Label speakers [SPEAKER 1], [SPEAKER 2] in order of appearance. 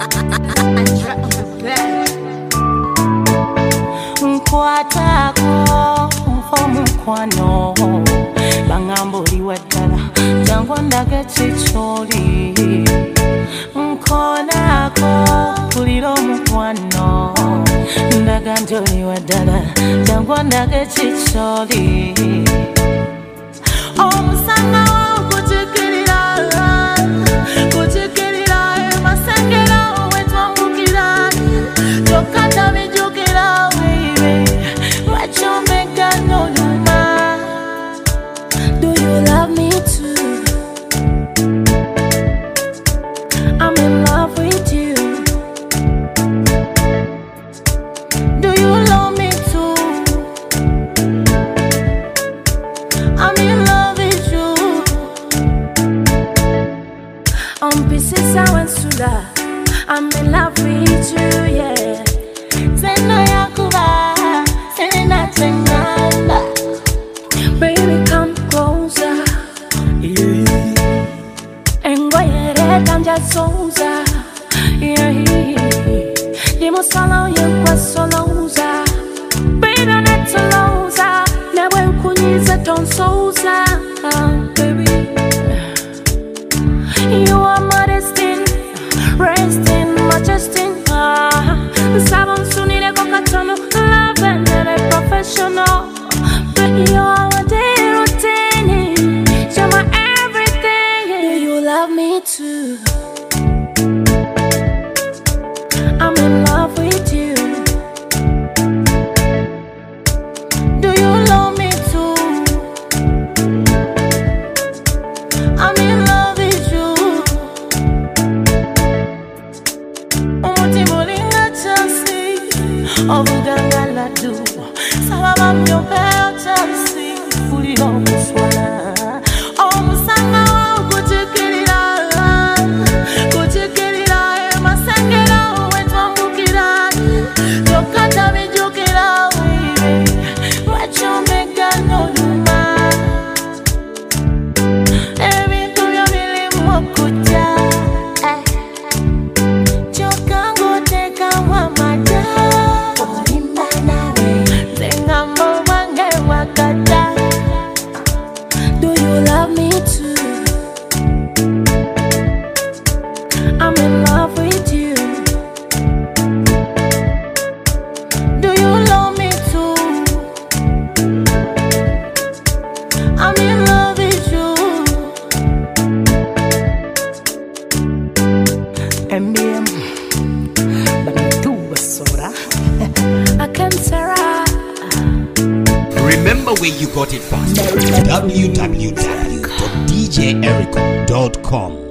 [SPEAKER 1] Nkwatako mfomukwano bangambuli wadala jangwa ndage chicholi nkonako kuliro mukwano ndaga njoli wadala jangwa ndage chicholi omusanga kuchikirira masengera wetwambukira jokanda bijukira baby what you make I know you mad. Do you love me too? I'm in love with you. Do you love me too? I'm in love with you. On pieces I went to that. I'm in love with you, yeah. Zeno yakuba, sena tenganda. Baby, come closer, yeah. Engoyere kanja souza, yeah. Dimo solo yekwa solouza. Baby, not solouza. Never kunyize ton souza, baby. You are my destiny, resting, majesty. Sabon sunile kokatono, love and a professional. But you are a day routine. You're my everything. Do you love me too? I'm in love with you. Do you love me too? I'm in love with you. Umutimbulinga chansi, obuganga la du. Sababa mnyopeo chansi, fulilo muswala. Omusanga kuchikirira, masengera wetwambukira. Jokata bijukira, baby, what you make I know you mad. Ebintu byobili mukuja, chokango teka wamada. Zengambo wange wakata. Do you love me too? I'm in love with you. Do you love me too? I'm in love with you. MBM, but do basura. I can Sarah.
[SPEAKER 2] Remember where you got it from. www.djericho.com